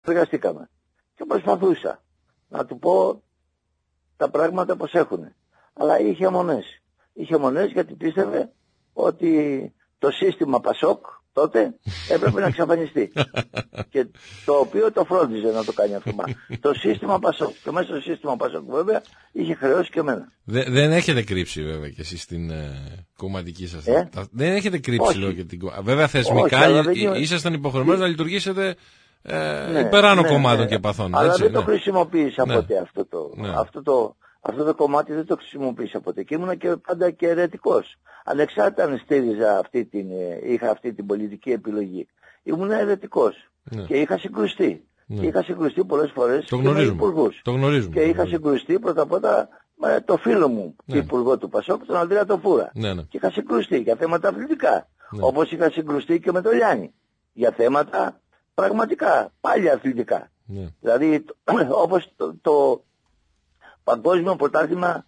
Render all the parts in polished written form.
εργαστήκαμε. Και προσπαθούσα να του πω τα πράγματα πως έχουν. Αλλά είχε αιμονές. Είχε αιμονές γιατί πίστευε ότι το σύστημα Πασόκ τότε έπρεπε να εξαφανιστεί. Και το οποίο το φρόντιζε να το κάνει αυτό. Το σύστημα Πασόκ. Και μέσα στο σύστημα Πασόκ βέβαια είχε χρεώσει και εμένα. Δεν έχετε κρύψει βέβαια και εσείς την κομματική σας. Δεν έχετε κρύψει λέω και την κομματική. Βέβαια θεσμικά ήσασταν υποχρεωμένοι να λειτουργήσετε υπεράνω κομμάτων και παθών. Αλλά έτσι, δεν το χρησιμοποίησα ποτέ αυτό το κομμάτι δεν το χρησιμοποίησα ποτέ και ήμουνα και πάντα και αιρετικός. Ανεξάρτητα αν στήριζα είχα αυτή την πολιτική επιλογή. Ήμουν αιρετικός και είχα συγκρουστεί. Και είχα συγκρουστεί πολλές φορές και με υπουργούς. Και είχα συγκρουστεί πρώτα απ' όλα με το φίλο μου, υπουργό του Πασόκ, τον Ανδρέα Τοφούρα. Και είχα συγκρουστεί για θέματα αθλητικά. Όπως είχα συγκρουστεί και με τον Λιάννη. Για θέματα πραγματικά, πάλι αθλητικά. Δηλαδή όπως το παγκόσμιο πρωτάθλημα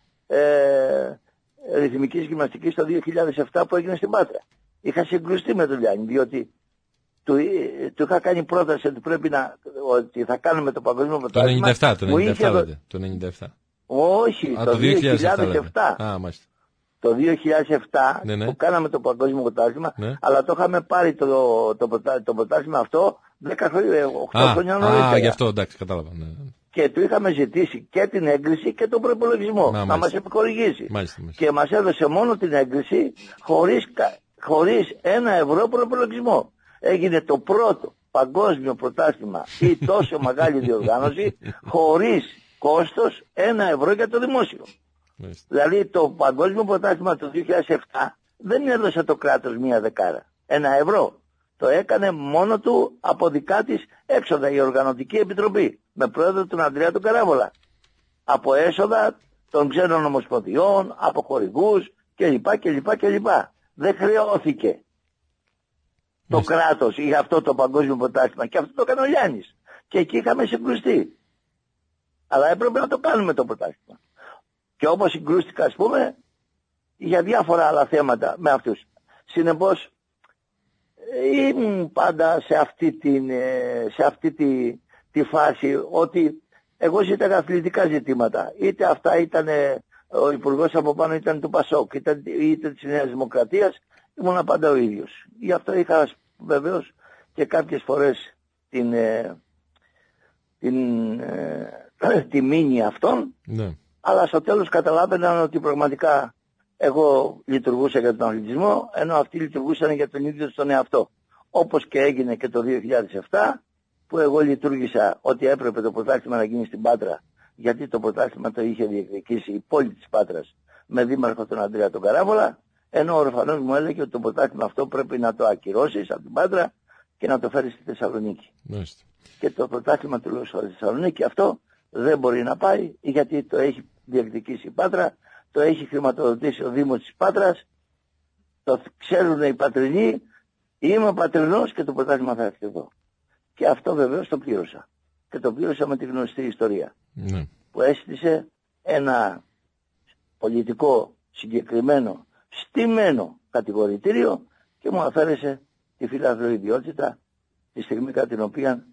ρυθμικής γυμναστικής το 2007 που έγινε στην Πάτρα. Είχα συγκρουστεί με τον Λιάννη, διότι του είχα κάνει πρόταση ότι θα κάνουμε το παγκόσμιο πρωτάθλημα. Το 97. Όχι, το 2007. Το 2007 που κάναμε το παγκόσμιο πρωτάθλημα, αλλά το είχαμε πάρει το πρωτάθλημα αυτό 8 χρόνια νωρίτερα. Γι' αυτό εντάξει, κατάλαβα. Και του είχαμε ζητήσει και την έγκριση και τον προϋπολογισμό να μας επιχορηγήσει. Και μας έδωσε μόνο την έγκριση χωρίς 1 ευρώ προϋπολογισμό. Έγινε το πρώτο παγκόσμιο πρωτάθλημα ή τόσο μεγάλη διοργάνωση χωρίς κόστος 1 ευρώ για το δημόσιο. Δηλαδή το παγκόσμιο πρωτάθλημα το 2007 δεν έδωσε το κράτος 1 δεκάρα, 1 ευρώ. Το έκανε μόνο του από δικά της έξοδα η Οργανωτική Επιτροπή με πρόεδρο τον Ανδρέα τον Καράβολα. Από έσοδα των ξένων ομοσπονδιών, από χορηγούς κλπ. Δεν χρεώθηκε το κράτος για αυτό το παγκόσμιο πρωτάθλημα και αυτό το έκανε ο Λιάννης. Και εκεί είχαμε συγκρουστεί. Αλλά έπρεπε να το κάνουμε το πρωτάθλημα. Και όπως συγκρούστηκα ας πούμε για διάφορα άλλα θέματα με αυτούς. Συνεπώς ήμουν πάντα σε αυτή τη φάση ότι εγώ ζήταγα αθλητικά ζητήματα. Είτε αυτά ήταν ο υπουργός από πάνω ήταν του Πασόκ, είτε της Νέας Δημοκρατίας, ήμουν πάντα ο ίδιος. Γι' αυτό είχα βεβαίως και κάποιες φορές τη μήνυ αυτών, αλλά στο τέλος καταλάβαιναν ότι πραγματικά εγώ λειτουργούσα για τον αθλητισμό, ενώ αυτοί λειτουργούσαν για τον ίδιο τον εαυτό. Όπως και έγινε και το 2007, που εγώ λειτουργήσα ότι έπρεπε το πρωτάθλημα να γίνει στην Πάτρα, γιατί το πρωτάθλημα το είχε διεκδικήσει η πόλη της Πάτρας με δήμαρχο τον Ανδρέα τον Καράβολα, ενώ ο ορφανός μου έλεγε ότι το πρωτάθλημα αυτό πρέπει να το ακυρώσεις από την Πάτρα και να το φέρεις στη Θεσσαλονίκη. Και το πρωτάθλημα του λέω στη Θεσσαλονίκη αυτό δεν μπορεί να πάει, γιατί το έχει διεκδικήσει η Πάτρα, το έχει χρηματοδοτήσει ο Δήμος της Πάτρας, το ξέρουν οι πατρινοί, είμαι πατρινός και το πρωτάθλημα θα έρθει εδώ. Και αυτό βεβαίως το πλήρωσα. Και το πλήρωσα με τη γνωστή ιστορία. Που έστησε ένα πολιτικό συγκεκριμένο, στημένο κατηγορητήριο και μου αφαίρεσε τη φιλάθλο ιδιότητα τη στιγμή κατά την οποία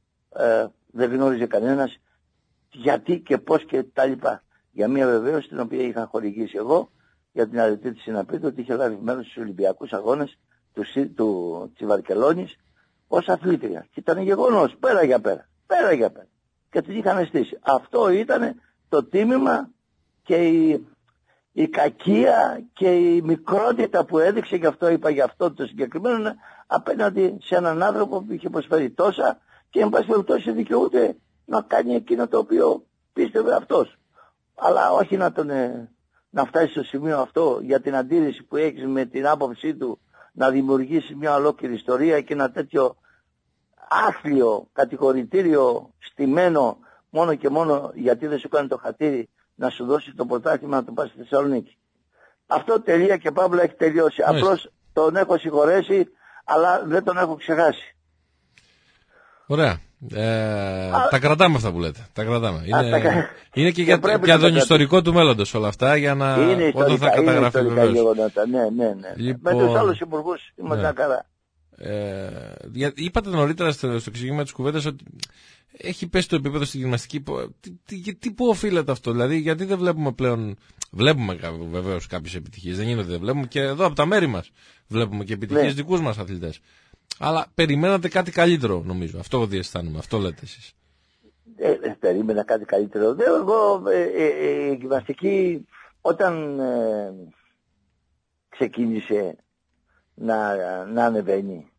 δεν γνώριζε κανένας γιατί και πώς και τα λοιπά. Για μια βεβαίωση την οποία είχα χορηγήσει εγώ για την αρετή της συναπήτου ότι είχε λάβει μέρος στους Ολυμπιακούς Αγώνες της Βαρκελόνης ως αθλήτρια. Και ήταν γεγονός πέρα για πέρα. Και την είχαν στήσει. Αυτό ήταν το τίμημα και η κακία και η μικρότητα που έδειξε, και αυτό είπα για αυτό το συγκεκριμένο, απέναντι σε έναν άνθρωπο που είχε προσφέρει τόσα και εν πάση περιπτώσει δικαιούται να κάνει εκείνο το οποίο πίστευε αυτός. Αλλά όχι να φτάσει στο σημείο αυτό για την αντίρρηση που έχεις με την άποψή του να δημιουργήσει μια ολόκληρη ιστορία και ένα τέτοιο άθλιο κατηγορητήριο στημένο μόνο και μόνο γιατί δεν σου κάνει το χατήρι να σου δώσει το πρωτάθλημα να το πας στη Θεσσαλονίκη. Αυτό τελεία και παύλα έχει τελειώσει. Απλώς τον έχω συγχωρέσει, αλλά δεν τον έχω ξεχάσει. Ωραία. Τα κρατάμε αυτά που λέτε. Τα κρατάμε. Είναι και για τον ιστορικό του μέλλοντος όλα αυτά, για να όταν θα καταγραφεί βεβαίως. Ναι. Λοιπόν, με τους άλλους υπουργούς είμαστε καλά. Είπατε νωρίτερα στο εξήγημα της κουβέντας ότι έχει πέσει το επίπεδο στη γυμναστική. Πού οφείλεται αυτό, δηλαδή, γιατί δεν βλέπουμε πλέον. Βλέπουμε βεβαίως κάποιες επιτυχίες, δεν είναι ότι δεν βλέπουμε, και εδώ από τα μέρη μας βλέπουμε και επιτυχίες δικούς μας αθλητές. Αλλά περιμένατε κάτι καλύτερο, νομίζω. Αυτό διαισθάνομαι, αυτό λέτε εσείς. Περίμενα κάτι καλύτερο. Εγώ η γυμναστική όταν ξεκίνησε να ανεβαίνει,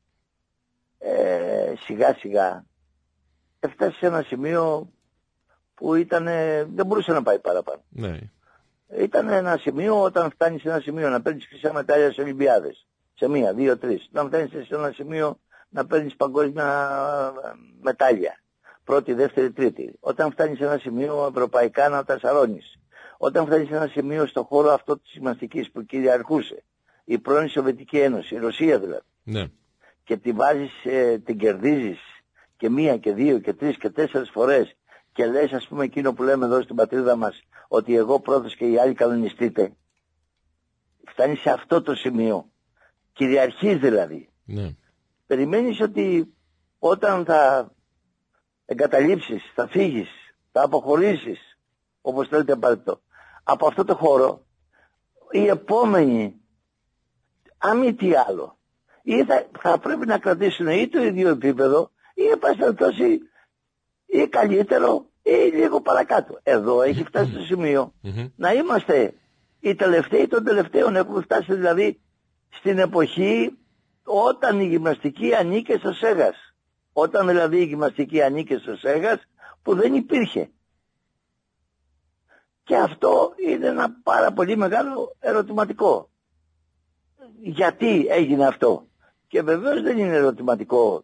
σιγά σιγά έφτασε σε ένα σημείο που δεν μπορούσε να πάει παραπάνω. Ναι. Ήταν ένα σημείο, όταν φτάνει σε ένα σημείο να παίρνεις χρυσά μετάλλια σε Ολυμπιάδες, σε 1, 2, 3, όταν φτάνεις σε ένα σημείο να παίρνεις παγκόσμια μετάλλια, πρώτη, δεύτερη, τρίτη, όταν φτάνεις σε ένα σημείο ευρωπαϊκά να τα σαρώνεις, όταν φτάνεις σε ένα σημείο στον χώρο αυτό της γυμναστικής που κυριαρχούσε η πρώην Σοβιετική Ένωση, η Ρωσία δηλαδή, ναι, και την κερδίζεις και 1 και 2 και 3 και 4 φορές και λες, ας πούμε, εκείνο που λέμε εδώ στην πατρίδα μας, ότι εγώ πρώτος και οι άλλοι κανονιστείτε, φτάνεις σε αυτό το σημείο, κυριαρχείς δηλαδή. Ναι. Περιμένεις ότι όταν θα εγκαταλείψεις, θα φύγεις, θα αποχωρήσεις, όπως θέλετε απαραίτητο, από αυτό το χώρο, οι επόμενοι, αν μη τι άλλο, ή θα πρέπει να κρατήσουν ή το ίδιο επίπεδο, ή εν πάση περιπτώσει ή καλύτερο ή λίγο παρακάτω. Εδώ έχει φτάσει στο σημείο να είμαστε οι τελευταίοι των τελευταίων. Έχουμε φτάσει δηλαδή στην εποχή όταν η γυμναστική ανήκε στο ΣΕΓΑΣ. Όταν δηλαδή η γυμναστική ανήκε στο ΣΕΓΑΣ που δεν υπήρχε. Και αυτό είναι ένα πάρα πολύ μεγάλο ερωτηματικό. Γιατί έγινε αυτό? Και βεβαίως δεν είναι ερωτηματικό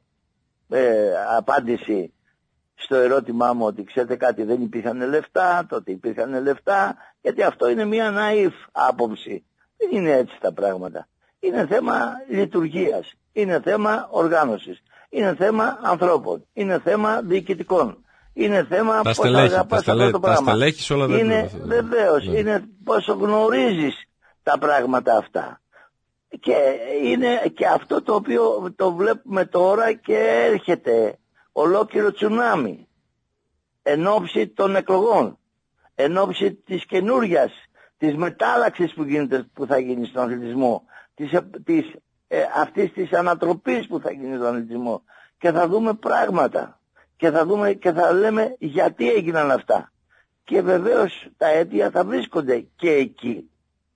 απάντηση στο ερώτημά μου ότι ξέρετε κάτι, δεν υπήρχαν λεφτά, τότε υπήρχαν λεφτά, γιατί αυτό είναι μια ναΐφ άποψη. Δεν είναι έτσι τα πράγματα. Είναι θέμα λειτουργίας, είναι θέμα οργάνωσης, είναι θέμα ανθρώπων, είναι θέμα διοικητικών, είναι θέμα πώς θα αγαπάς αυτό το πράγμα. Είναι βεβαίως, είναι πόσο γνωρίζεις τα πράγματα αυτά. Και είναι και αυτό το οποίο το βλέπουμε τώρα και έρχεται ολόκληρο τσουνάμι εν ώψη των εκλογών, εν ώψη της καινούριας, της μετάλλαξης που θα γίνει στον αθλητισμό, αυτής της ανατροπής που θα γίνει στον αθλητισμό, και θα δούμε πράγματα και θα λέμε γιατί έγιναν αυτά, και βεβαίως τα αίτια θα βρίσκονται και εκεί.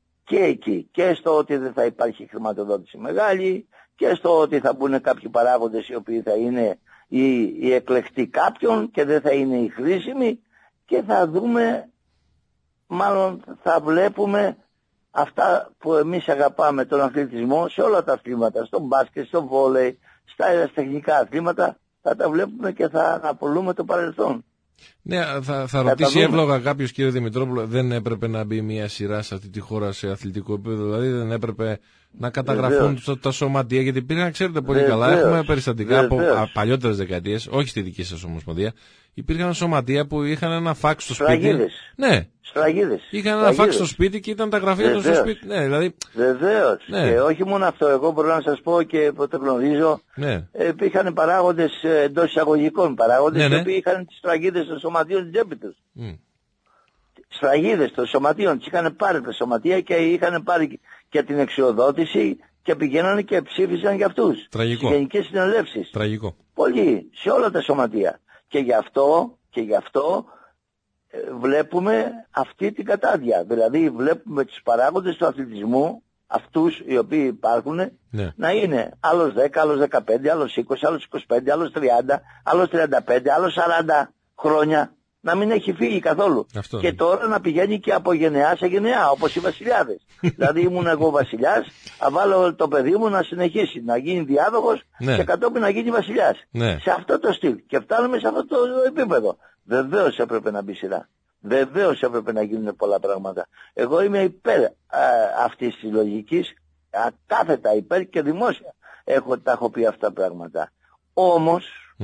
Και στο ότι δεν θα υπάρχει χρηματοδότηση μεγάλη, και στο ότι θα μπουν κάποιοι παράγοντες οι οποίοι θα είναι οι εκλεκτοί κάποιων και δεν θα είναι οι χρήσιμοι, και θα δούμε, μάλλον θα βλέπουμε αυτά που εμείς αγαπάμε, τον αθλητισμό σε όλα τα αθλήματα, στο μπάσκετ, στο βόλεϊ, στα αεραστεχνικά αθλήματα, θα τα βλέπουμε και θα αναπολούμε το παρελθόν. Ναι, θα ρωτήσει εύλογα κάποιος, κύριε Δημητρόπουλο, δεν έπρεπε να μπει μια σειρά σε αυτή τη χώρα σε αθλητικό επίπεδο? Δηλαδή δεν έπρεπε να καταγραφούν τα σωματεία? Γιατί υπήρχαν, ξέρετε πολύ καλά, έχουμε περιστατικά από παλιότερες δεκαετίες, όχι στη δική σας ομοσπονδία, υπήρχαν σωματεία που είχαν ένα φάξ στο σπίτι. Ναι. Σφραγίδες. Είχαν ένα φάξ στο σπίτι και ήταν τα γραφεία τους στο σπίτι. Ναι, δηλαδή. Βεβαίως. Ναι. Και όχι μόνο αυτό, εγώ μπορώ να σας πω και που το γνωρίζω, ναι, υπήρχαν παράγοντες εντός εισαγωγικών παράγοντες, οι οποίοι είχαν τις σφραγίδες των σωματείων της τσέπη τους. Σφραγίδες των σωματείων, τις είχαν πάρει τα σωματεία και είχαν πάρει και την εξοδότηση και πηγαίνανε και ψήφισαν για αυτούς. Τραγικό. Στις γενικές συνελεύσεις. Τραγικό. Πολύ, σε όλα τα σωματεία. Και γι' αυτό βλέπουμε αυτή την κατάδια. Δηλαδή βλέπουμε τους παράγοντες του αθλητισμού, αυτούς οι οποίοι υπάρχουν, ναι, να είναι άλλος 10, άλλος 15, άλλος 20, άλλος 25, άλλος 30, άλλος 35, άλλος 40 χρόνια να μην έχει φύγει καθόλου. Αυτό, και τώρα να πηγαίνει και από γενεά σε γενεά, όπως οι βασιλιάδες. Δηλαδή ήμουν εγώ βασιλιάς, θα βάλω το παιδί μου να συνεχίσει, να γίνει διάδοχος, ναι, και κατόπιν να γίνει βασιλιάς. Ναι. Σε αυτό το στυλ. Και φτάνουμε σε αυτό το επίπεδο. Βεβαίως έπρεπε να μπει σειρά. Βεβαίως έπρεπε να γίνουν πολλά πράγματα. Εγώ είμαι υπέρ αυτής της λογικής, κάθετα υπέρ και δημόσια. Τα έχω πει αυτά τα πράγματα. Όμως,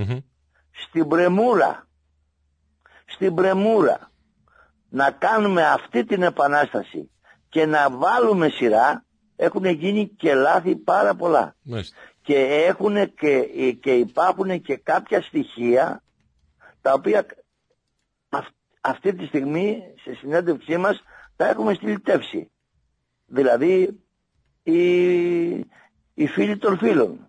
στην πρεμούρα να κάνουμε αυτή την επανάσταση και να βάλουμε σειρά, έχουν γίνει και λάθη πάρα πολλά. Και έχουν και υπάρχουν και κάποια στοιχεία τα οποία αυτή τη στιγμή σε συνέντευξή μας τα έχουμε στυλιτεύσει. Δηλαδή οι φίλοι των φίλων,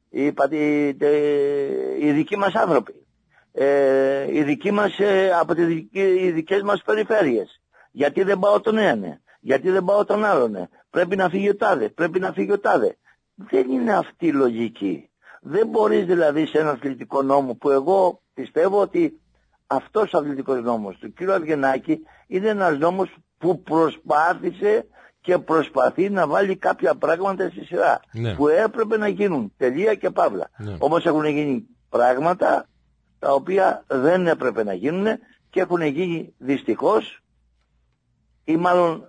οι δικοί μας άνθρωποι, οι δικοί μας από οι δικές μας περιφέρειες. Γιατί δεν πάω τον έναν, γιατί δεν πάω τον άλλον, πρέπει να φύγει ο τάδε, πρέπει να φύγει ο τάδε. Δεν είναι αυτή η λογική. Δεν μπορείς δηλαδή σε ένα αθλητικό νόμο, που εγώ πιστεύω ότι αυτός ο αθλητικός νόμος του κ. Αβγενάκη είναι ένας νόμος που προσπάθησε και προσπαθεί να βάλει κάποια πράγματα στη σειρά, ναι, που έπρεπε να γίνουν, τελεία και παύλα. Ναι. Όμως έχουν γίνει πράγματα τα οποία δεν έπρεπε να γίνουν και έχουν γίνει δυστυχώς, ή μάλλον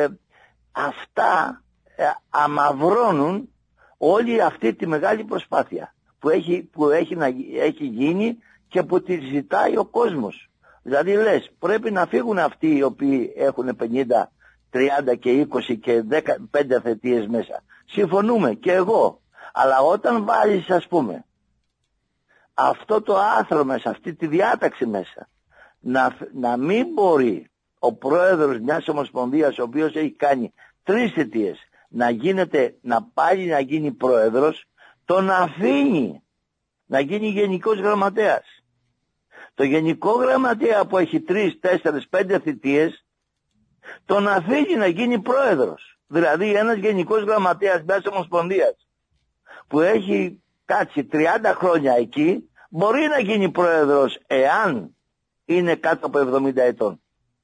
αυτά αμαυρώνουν όλη αυτή τη μεγάλη προσπάθεια που έχει γίνει και που τη ζητάει ο κόσμος. Δηλαδή λες, πρέπει να φύγουν αυτοί οι οποίοι έχουν 50, 30 και 20 και 15 θετίες μέσα. Συμφωνούμε και εγώ. Αλλά όταν βάλεις, ας πούμε, αυτό το άρθρο μέσα, αυτή τη διάταξη μέσα, να μην μπορεί ο πρόεδρος μιας ομοσπονδίας, ο οποίος έχει κάνει 3 θητείες, να πάλι να γίνει πρόεδρος, τον αφήνει να γίνει γενικός γραμματέας. Το γενικό γραμματέα που έχει 3, 4, 5 θητείες, τον αφήνει να γίνει πρόεδρος. Δηλαδή ένας γενικός γραμματέας μιας ομοσπονδίας που έχει κάτσει 30 χρόνια εκεί, μπορεί να γίνει πρόεδρος εάν είναι κάτω από 70 ετών.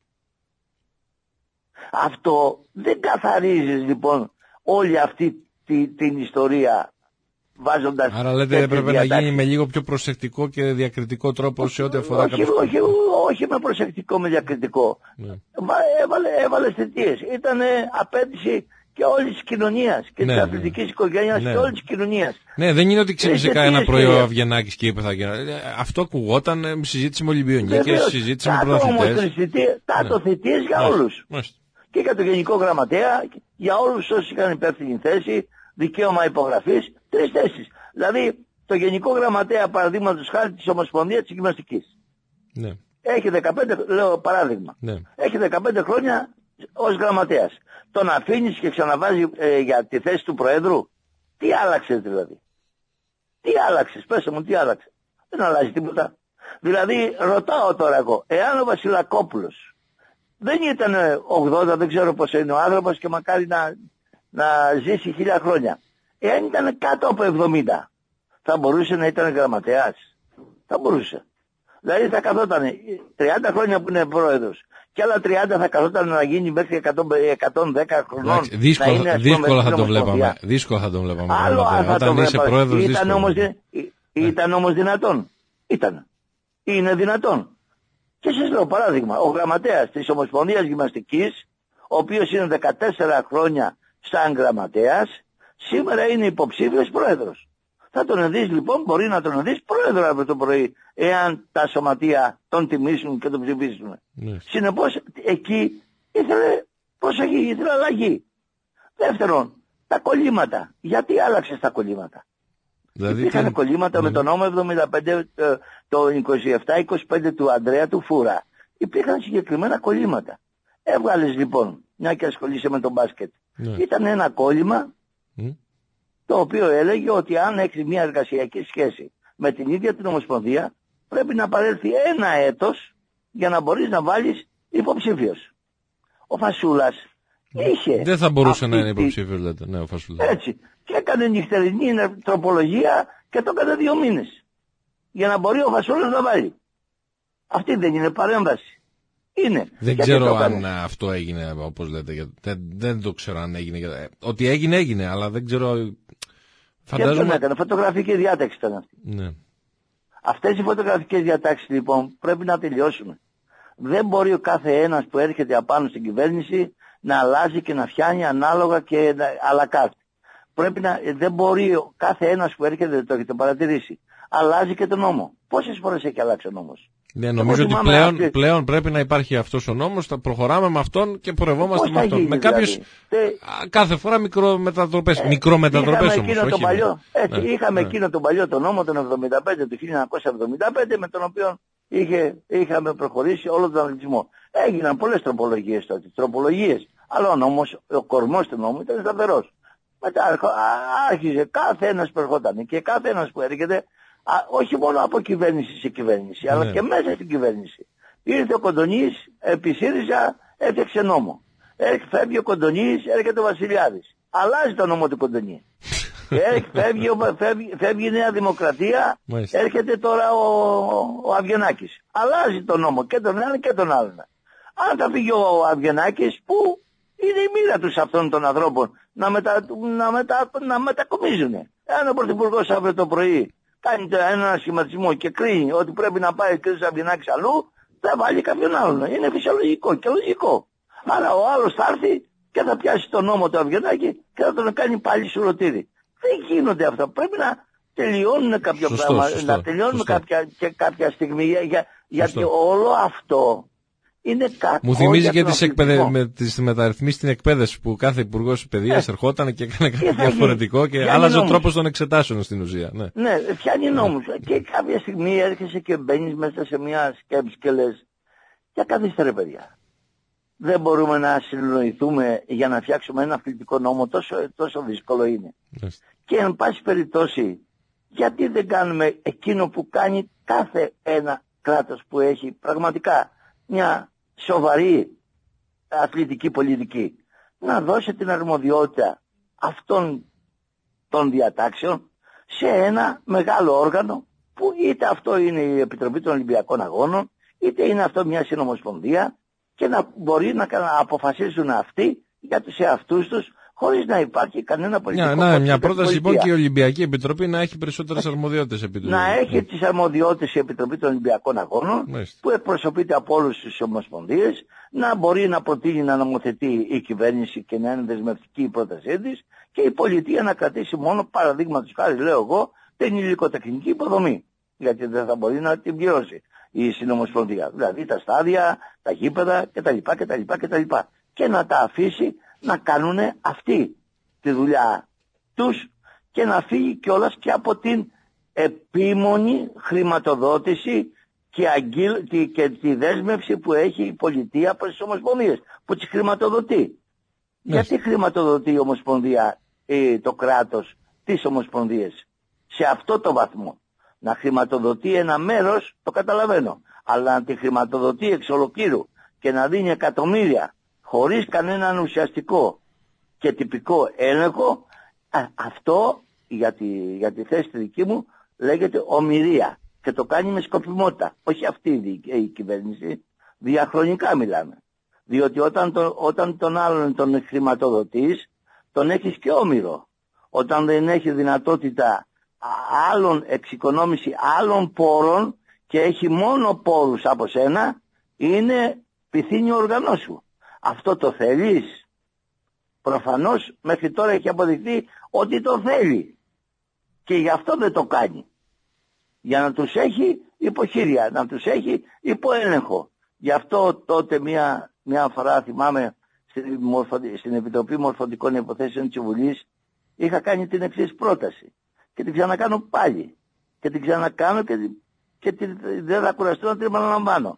Αυτό δεν καθαρίζεις λοιπόν όλη αυτή την ιστορία βάζοντας... Άρα λέτε έπρεπε να γίνει με λίγο πιο προσεκτικό και διακριτικό τρόπο σε ό,τι αφορά όχι με προσεκτικό, με διακριτικό. Ναι. Έβαλε θητείες. Ήταν απέτηση και όλης της κοινωνίας και της αθλητικής οικογένειας και όλης της κοινωνίας. Ναι, δεν είναι ότι ξύπνησε ένα πρωί ο Αβγενάκης και είπε θα γίνει. Αυτό ακουγόταν, συζήτηση με Ολυμπιονίκες, συζήτηση με πρωταθλητές. Κάτω θητείες για όλους. Και για το γενικό γραμματέα, για όλους όσοι είχαν υπεύθυνη θέση, δικαίωμα υπογραφής, 3 θέσεις. Δηλαδή, το γενικό γραμματέα, παραδείγματος χάρη της Ομοσπονδίας της Γυμναστικής. Ναι. Έχει 15, λέω παράδειγμα. Ναι. Έχει 15 χρόνια ως γραμματέας. Τον αφήνεις και ξαναβάζει για τη θέση του Προέδρου. Τι άλλαξες δηλαδή? Τι άλλαξες? Πες μου, τι άλλαξες? Δεν αλλάζει τίποτα. Δηλαδή, ρωτάω τώρα εγώ, εάν ο Βασιλακόπουλος δεν ήταν 80, δεν ξέρω πώς είναι ο άνθρωπος και μακάρι να ζήσει 1000 χρόνια. Εάν ήταν κάτω από 70, θα μπορούσε να ήταν γραμματέας? Θα μπορούσε. Δηλαδή θα καθόταν 30 χρόνια που είναι πρόεδρος και άλλα 30 θα καθόταν να γίνει μέχρι 110 χρονών. Δύσκολα θα το βλέπαμε. Δύσκολα θα το βλέπαμε. Όταν είσαι πρόεδρος, ήταν όμως δυνατόν. Είναι δυνατόν. Και σας λέω παράδειγμα, ο γραμματέας της Ομοσπονδίας Γυμναστικής, ο οποίος είναι 14 χρόνια σαν γραμματέας, σήμερα είναι υποψήφιος πρόεδρος. Θα τον δεις λοιπόν, μπορεί να τον δεις πρόεδρο από το πρωί, εάν τα σωματεία τον τιμήσουν και τον ψηφίσουν. Ναι. Συνεπώς εκεί ήθελε αλλαγή. Δεύτερον, τα κολλήματα. Γιατί άλλαξες τα κολλήματα? Δηλαδή, υπήρχαν κολλήματα με το νόμο 75, το 27-25 του Ανδρέα του Φούρα. Υπήρχαν συγκεκριμένα κολλήματα. Έβγαλες λοιπόν, μια και ασχολείσαι με τον μπάσκετ. Ναι. Ήταν ένα κόλλημα το οποίο έλεγε ότι αν έχεις μια εργασιακή σχέση με την ίδια την Ομοσπονδία, πρέπει να παρέλθει 1 έτος για να μπορείς να βάλεις υποψήφιος. Ο Φασούλας είχε... Δεν θα μπορούσε να είναι υποψήφιος, λέτε. Ναι, ο Φασούλας. Έτσι. Και έκανε νυχτερινή τροπολογία και το έκανε 2 μήνες. Για να μπορεί ο Φασούλας να βάλει. Αυτή δεν είναι παρέμβαση? Είναι. Δεν ξέρω αν αυτό έγινε όπως λέτε. Δεν το ξέρω αν έγινε. Ότι έγινε, αλλά δεν ξέρω... Φαντάζομαι... Και τον έκανε. Φωτογραφική διάταξη ήταν αυτή. Ναι. Αυτές οι φωτογραφικές διατάξεις λοιπόν πρέπει να τελειώσουν. Δεν μπορεί ο κάθε ένας που έρχεται απάνω στην κυβέρνηση να αλλάζει και να φτιάνει ανάλογα και αλακάρτ. Δεν μπορεί ο κάθε ένας που έρχεται, το έχετε παρατηρήσει, αλλάζει και τον νόμο. Πόσες φορές έχει αλλάξει ο νόμος? Ναι, νομίζω ότι πλέον πρέπει να υπάρχει αυτός ο νόμος, θα προχωράμε με αυτόν και πορευόμαστε με αυτόν. Με κάποιες, κάθε φορά μικρομετατροπές όμως. Είχαμε εκείνο τον παλιό τον νόμο, τον 75, του 1975, με τον οποίο είχαμε προχωρήσει όλο τον αθλητισμό. Έγιναν πολλές τροπολογίες τότε, αλλά ο νόμος, ο κορμός του νόμου ήταν σταθερός. Μετά άρχισε κάθε ένας που ερχόταν και κάθε ένας που έρχεται, όχι μόνο από κυβέρνηση σε κυβέρνηση, αλλά και μέσα στην κυβέρνηση. Ήρθε ο Κοντονής, επί ΣΥΡΙΖΑ έφτιαξε νόμο. Φεύγει ο Κοντονής, έρχεται ο Βασιλιάδης. Αλλάζει το νόμο του Κοντονή. Φεύγει η Νέα Δημοκρατία, έρχεται τώρα ο Αβγενάκης. Αλλάζει το νόμο και τον έναν και τον άλλον. Αν θα φύγει ο Αβγενάκης, που είναι η μοίρα τους αυτών των ανθρώπων να μετακομίζουν. Εάν ο Πρωθυπουργός αύριο το πρωί κάνει έναν σχηματισμό και κρίνει ότι πρέπει να πάει ο κ. Αβγενάκης αλλού, θα βάλει κάποιον άλλον. Είναι φυσιολογικό και λογικό. Αλλά ο άλλος θα έρθει και θα πιάσει τον νόμο του Αβγενάκη και θα τον κάνει πάλι σουρωτήρι. Δεν γίνονται αυτά. Πρέπει να τελειώνουν κάποια πράγματα, να τελειώνουν κάποια στιγμή, γιατί όλο αυτό είναι κακό. Μου θυμίζει και τις μεταρρυθμίσεις στην εκπαίδευση, που κάθε υπουργός παιδείας ερχόταν και έκανε κάτι διαφορετικό και άλλαζε ο τρόπος των εξετάσεων στην ουσία. Ναι, φτιάχνει νόμους. Και κάποια στιγμή έρχεσαι και μπαίνεις μέσα σε μια σκέψη και λες, για καθίστε ρε παιδιά. Δεν μπορούμε να συνοηθούμε για να φτιάξουμε ένα αθλητικό νόμο, τόσο δύσκολο είναι. Και εν πάση περιπτώσει, γιατί δεν κάνουμε εκείνο που κάνει κάθε ένα κράτος που έχει πραγματικά μια σοβαρή αθλητική πολιτική? Να δώσει την αρμοδιότητα αυτών των διατάξεων σε ένα μεγάλο όργανο, που είτε αυτό είναι η Επιτροπή των Ολυμπιακών Αγώνων, είτε είναι αυτό μια συνομοσπονδία, και να μπορεί να αποφασίσουν αυτοί για τους εαυτούς τους, χωρίς να υπάρχει κανένα πολιτικό. Μια πρόταση λοιπόν, και η Ολυμπιακή Επιτροπή να έχει περισσότερες αρμοδιότητες επί του. Να έχει τις αρμοδιότητες η Επιτροπή των Ολυμπιακών Αγώνων, που εκπροσωπείται από όλους τις ομοσπονδίες, να μπορεί να προτείνει να νομοθετεί η κυβέρνηση και να είναι δεσμευτική η πρότασή της, και η πολιτεία να κρατήσει μόνο, παραδείγματος χάρη λέω εγώ, την υλικοτεχνική υποδομή. Γιατί δεν θα μπορεί να την πληρώσει η συνομοσπονδία. Δηλαδή τα στάδια, τα γήπεδα κτλ. Και να τα αφήσει να κάνουν αυτή τη δουλειά τους και να φύγει κιόλας και από την επίμονη χρηματοδότηση και τη δέσμευση που έχει η πολιτεία προς τις ομοσπονδίες, που τις χρηματοδοτεί. Γιατί χρηματοδοτεί η ομοσπονδία, το κράτος, τις ομοσπονδίες σε αυτό το βαθμό? Να χρηματοδοτεί ένα μέρος, το καταλαβαίνω, αλλά να τη χρηματοδοτεί εξ ολοκλήρου και να δίνει εκατομμύρια χωρίς κανέναν ουσιαστικό και τυπικό έλεγχο, αυτό για τη θέση τη δική μου λέγεται ομηρία, και το κάνει με σκοπιμότητα. Όχι αυτή η κυβέρνηση, διαχρονικά μιλάμε. Διότι όταν τον άλλον τον χρηματοδοτείς, τον έχεις και όμηρο. Όταν δεν έχει δυνατότητα εξοικονόμηση άλλων πόρων και έχει μόνο πόρους από σένα, είναι πυθύνιο οργανό σου. Αυτό το θέλεις? Προφανώς μέχρι τώρα έχει αποδειχθεί ότι το θέλει, και γι' αυτό δεν το κάνει. Για να τους έχει υποχείρια, να τους έχει υποέλεγχο. Γι' αυτό τότε μια φορά θυμάμαι στην Επιτροπή Μορφωτικών Υποθέσεων της Βουλής είχα κάνει την εξής πρόταση. Και την ξανακάνω πάλι. Και την ξανακάνω και δεν θα κουραστώ να την επαναλαμβάνω.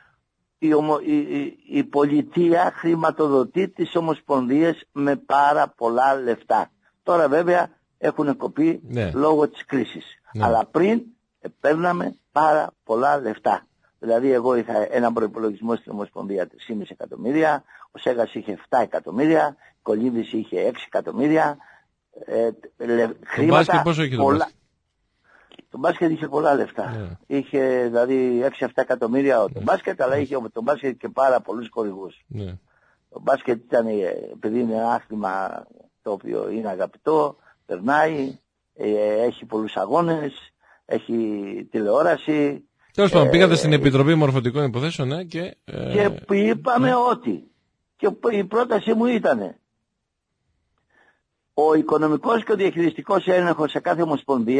Η πολιτεία χρηματοδοτεί τις ομοσπονδίες με πάρα πολλά λεφτά. Τώρα βέβαια έχουν κοπεί λόγω της κρίσης. Αλλά πριν παίρναμε πάρα πολλά λεφτά. Δηλαδή εγώ είχα έναν προϋπολογισμό στην Ομοσπονδία 3,5 εκατομμύρια, ο Σέγας είχε 7 εκατομμύρια, η Κολύβης είχε 6 εκατομμύρια. Το μπάσκετ πόσο είχε το μπάσκετ? Το μπάσκετ είχε πολλά λεφτά. Είχε δηλαδή 6-7 εκατομμύρια το μπάσκετ, αλλά είχε το μπάσκετ και πάρα πολλούς χορηγούς. Το μπάσκετ ήταν, επειδή είναι ένα άθλημα το οποίο είναι αγαπητό, περνάει, έχει πολλούς αγώνες, έχει τηλεόραση. Τέλος πάντων, πήγατε στην Επιτροπή Μορφωτικών Υποθέσεων και είπαμε ότι, και η πρότασή μου ήταν, ο οικονομικός και ο διαχειριστικός έλεγχος σε κάθε ομοσπονδία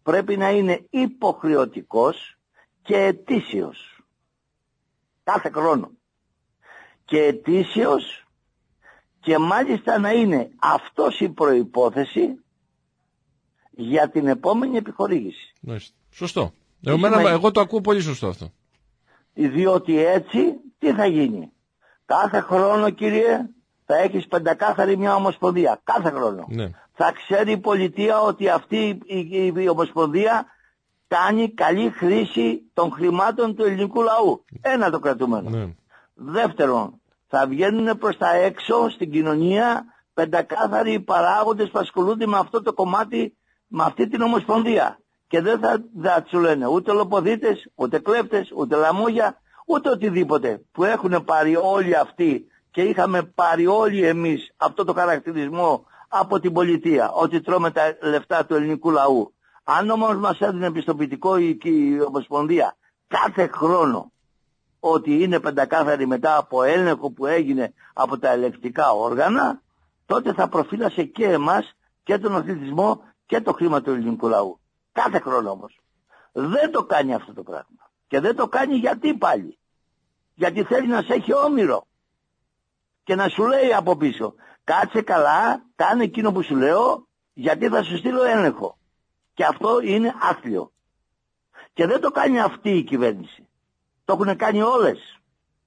πρέπει να είναι υποχρεωτικός και ετήσιος. Κάθε χρόνο. Και ετήσιος, και μάλιστα να είναι αυτός η προϋπόθεση για την επόμενη επιχορήγηση. Σωστό. Εγώ το ακούω πολύ σωστό αυτό. Διότι έτσι τι θα γίνει? Κάθε χρόνο, κύριε, θα έχεις πεντακάθαρη μια ομοσπονδία. Κάθε χρόνο. Ναι. Θα ξέρει η πολιτεία ότι αυτή η ομοσπονδία κάνει καλή χρήση των χρημάτων του ελληνικού λαού. Ένα το κρατούμενο. Ναι. Δεύτερον, θα βγαίνουν προς τα έξω στην κοινωνία πεντακάθαροι παράγοντες που ασχολούνται με αυτό το κομμάτι, με αυτή την ομοσπονδία. Και δεν θα του λένε ούτε λοποδίτες, ούτε κλέπτες, ούτε λαμόγια, ούτε οτιδήποτε που έχουν πάρει όλοι αυτοί και είχαμε πάρει όλοι εμείς αυτό το χαρακτηρισμό από την πολιτεία, ότι τρώμε τα λεφτά του ελληνικού λαού. Αν όμως μας έδινε πιστοποιητικό η ομοσπονδία κάθε χρόνο ότι είναι πεντακάθαρη μετά από έλεγχο που έγινε από τα ελεκτικά όργανα, τότε θα προφύλασε και εμάς και τον αθλητισμό και το χρήμα του ελληνικού λαού. Κάθε χρόνο όμως. Δεν το κάνει αυτό το πράγμα. Και δεν το κάνει γιατί πάλι? Γιατί θέλει να σε έχει όμηρο. Και να σου λέει από πίσω, κάτσε καλά, κάνε εκείνο που σου λέω, γιατί θα σου στείλω έλεγχο. Και αυτό είναι άθλιο. Και δεν το κάνει αυτή η κυβέρνηση. Το έχουν κάνει όλες.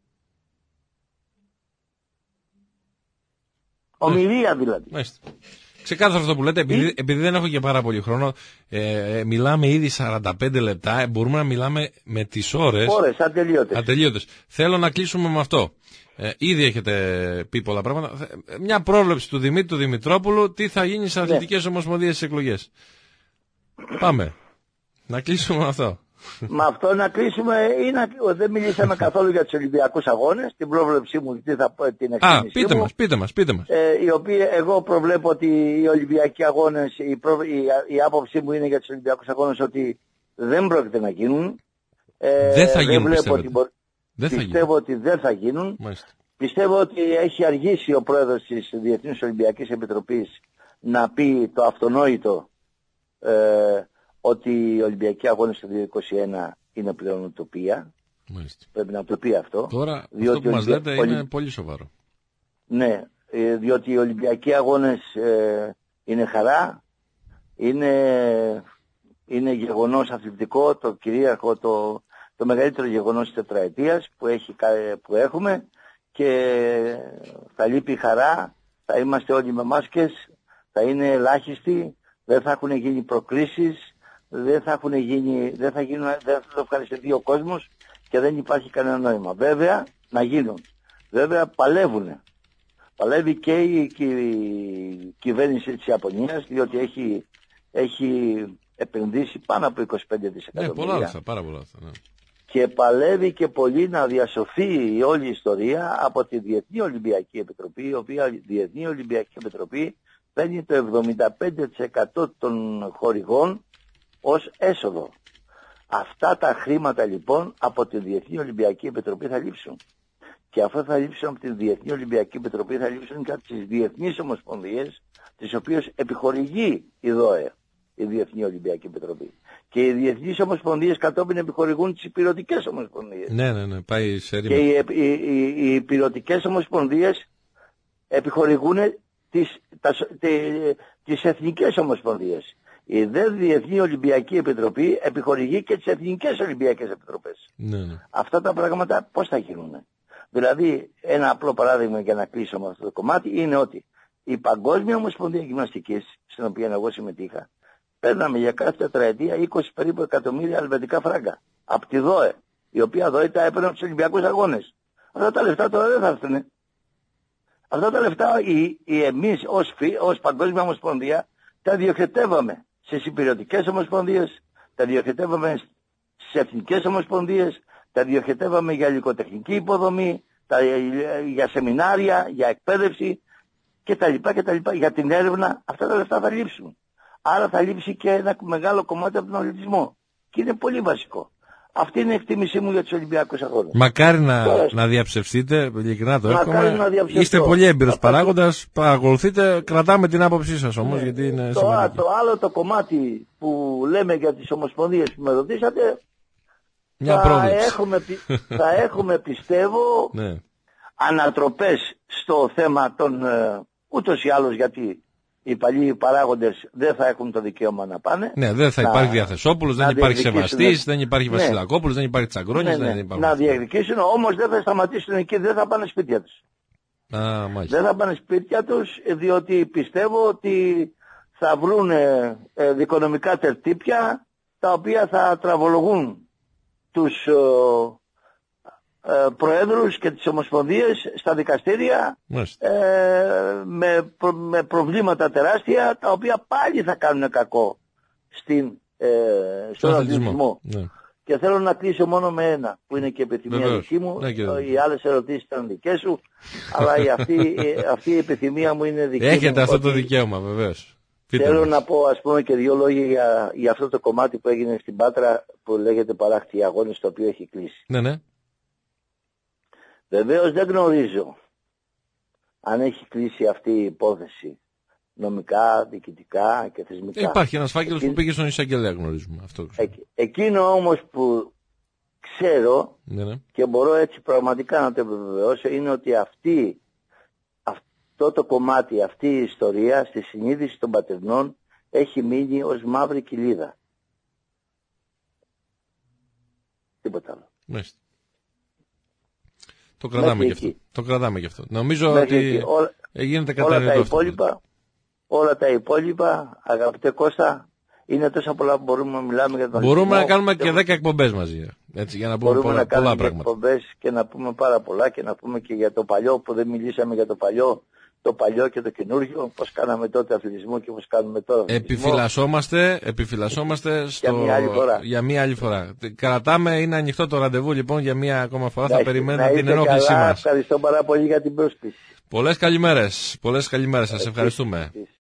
Ομιλία δηλαδή. Μάλιστα. Ξεκάθαρο αυτό που λέτε, επειδή δεν έχω και πάρα πολύ χρόνο, μιλάμε ήδη 45 λεπτά, μπορούμε να μιλάμε με τις ώρες. Ώρες, ατελείωτες. Θέλω να κλείσουμε με αυτό. Ήδη έχετε πει πολλά πράγματα. Μια πρόβλεψη του Δημήτρη του Δημητρόπουλου, τι θα γίνει στις αθλητικές ομοσπονδίες στις εκλογές. Πάμε. Να κλείσουμε με αυτό. Με αυτό να κλείσουμε. Δεν μιλήσαμε καθόλου για τους Ολυμπιακούς Αγώνες. Την πρόβλεψή μου, την εκτίμησή μου. Πείτε μας. Οι οποίοι εγώ προβλέπω ότι οι Ολυμπιακοί Αγώνες, η άποψή μου είναι για τους Ολυμπιακούς Αγώνες ότι δεν πρόκειται να γίνουν. Δεν θα γίνουν, πιστεύω ότι δεν θα γίνουν. Μάλιστα. Πιστεύω ότι έχει αργήσει ο πρόεδρος της Διεθνούς Ολυμπιακής Επιτροπής να πει το αυτονόητο, ότι οι Ολυμπιακοί Αγώνες του 2021 είναι πλέον ουτοπία. Μάλιστα. Πρέπει να το πει αυτό. Τώρα αυτό που μας λέτε είναι πολύ σοβαρό. Ναι, διότι οι Ολυμπιακοί Αγώνες είναι χαρά, είναι γεγονός αθλητικό, το κυρίαρχο, το μεγαλύτερο γεγονός της τετραετίας που έχουμε, και θα λείπει η χαρά, θα είμαστε όλοι με μάσκες, θα είναι ελάχιστοι, δεν θα έχουν γίνει προκλήσεις, δεν θα ευχαριστηθεί ο κόσμος και δεν υπάρχει κανένα νόημα. Βέβαια να γίνουν. Βέβαια παλεύουν. Παλεύει και η κυβέρνηση της Ιαπωνίας, διότι έχει επενδύσει πάνω από 25 δισεκατομμύρια. Ναι, πάρα πολλά αυτά. Ναι. Και παλεύει και πολύ να διασωθεί η όλη ιστορία από τη Διεθνή Ολυμπιακή Επιτροπή, η οποία η Διεθνή Ολυμπιακή Επιτροπή παίρνει το 75% των χορηγών ως έσοδο. Αυτά τα χρήματα λοιπόν από τη Διεθνή Ολυμπιακή Επιτροπή θα λείψουν. Και αφού θα λείψουν από τη Διεθνή Ολυμπιακή Επιτροπή, θα λείψουν και από τις διεθνείς ομοσπονδίες, τις οποίες επιχορηγεί η ΔΟΕ, η Διεθνή Ολυμπιακή Επιτροπή. Και οι διεθνείς ομοσπονδίες κατόπιν επιχορηγούν τις υπηρωτικές ομοσπονδίες. Ναι, πάει σε ρήμα. Και οι υπηρωτικές ομοσπονδίες επιχορηγούν τις εθνικές ομοσπονδίες. Η Διεθνή Ολυμπιακή Επιτροπή επιχορηγεί και τις εθνικές Ολυμπιακές Επιτροπές. Ναι. Αυτά τα πράγματα πώς θα γίνουν? Δηλαδή, ένα απλό παράδειγμα για να κλείσω με αυτό το κομμάτι είναι ότι η Παγκόσμια Ομοσπονδία Γυμναστικής, στην οποία εγώ συμμετείχα, παίρναμε για κάθε τετραετία 20 περίπου εκατομμύρια ελβετικά φράγκα από τη ΔΟΕ, η οποία ΔΟΕ τα έπαιρνε από τους Ολυμπιακούς Αγώνες. Αυτά τα λεφτά τώρα δεν θα έρθουν. Αυτά τα λεφτά εμείς ως Παγκόσμια Ομοσπονδία τα διοχετεύαμε στις υπηρετικές ομοσπονδίες, τα διοχετεύαμε στις εθνικές ομοσπονδίες, τα διοχετεύαμε για υλικοτεχνική υποδομή, για σεμινάρια, για εκπαίδευση κτλ. Για την έρευνα. Αυτά τα λεφτά θα λείψουν. Άρα θα λείψει και ένα μεγάλο κομμάτι από τον αθλητισμό. Και είναι πολύ βασικό. Αυτή είναι η εκτίμησή μου για τους Ολυμπιακούς αγώνες. Μακάρι να διαψευστείτε, ειλικρινά το εύχομαι. Είστε πολύ έμπειρος παράγοντας, παρακολουθείτε, κρατάμε την άποψή σας όμως, γιατί είναι σημαντική. Το άλλο το κομμάτι που λέμε για τις ομοσπονδίες που με ρωτήσατε, θα έχουμε πιστεύω ναι. ανατροπές στο θέμα των ούτως ή άλλως, γιατί οι παλιοί παράγοντες δεν θα έχουν το δικαίωμα να πάνε. Ναι, δεν θα υπάρχει Διαθεσόπουλος, δεν υπάρχει Σεβαστής, δεν υπάρχει Βασιλακόπουλος, δεν υπάρχει Τσαγκρόνης. Να διεκδικήσουν, όμως δεν θα σταματήσουν εκεί, δεν θα πάνε σπίτια τους. Δεν θα πάνε σπίτια τους, διότι πιστεύω ότι θα βρουν δικονομικά τερτύπια τα οποία θα τραβολογούν τους προέδρους και τις ομοσπονδίες στα δικαστήρια με προβλήματα τεράστια, τα οποία πάλι θα κάνουν κακό στον αθλητισμό. Ναι. Και θέλω να κλείσω μόνο με ένα που είναι και επιθυμία δική μου. Οι άλλες ερωτήσεις ήταν δικές σου, αλλά αυτή η επιθυμία μου είναι δική μου. Έχετε αυτό το δικαίωμα, βεβαίως. Θέλω να πω, ας πούμε, και δύο λόγια για αυτό το κομμάτι που έγινε στην Πάτρα που λέγεται παράκτη αγώνες, το οποίο έχει κλείσει. Ναι. Βεβαίως δεν γνωρίζω αν έχει κλείσει αυτή η υπόθεση νομικά, διοικητικά και θεσμικά. Υπάρχει ένας φάκελος που πήγε στον εισαγγελέα, γνωρίζουμε αυτό. Εκείνο όμως που ξέρω και μπορώ έτσι πραγματικά να το επιβεβαιώσω είναι ότι αυτό το κομμάτι, αυτή η ιστορία στη συνείδηση των πατερνών έχει μείνει ως μαύρη κοιλίδα. Τίποτα άλλο. Μάλιστα. Το κρατάμε και αυτό. Νομίζω ότι γίνεται κατανοητό. Όλα τα υπόλοιπα, αγαπητέ Κώστα, είναι τόσα πολλά που μπορούμε να μιλάμε για τον Μπορούμε να κάνουμε και 10 εκπομπές μαζί. Έτσι, για να πούμε πολλά πράγματα. Μπορούμε να κάνουμε εκπομπές και να πούμε πάρα πολλά και να πούμε και για το παλιό που δεν μιλήσαμε για το παλιό και το καινούργιο, πώς κάναμε τότε αθλητισμό και πώς κάνουμε τώρα αθλητισμό. Επιφυλασσόμαστε για μία άλλη φορά. Κρατάμε, είναι ανοιχτό το ραντεβού λοιπόν για μία ακόμα φορά. Θα περιμένω την ενόχλησή μας. Ευχαριστώ πάρα πολύ για την πρόσκληση. Πολλές καλημέρες. Σας ευχαριστούμε.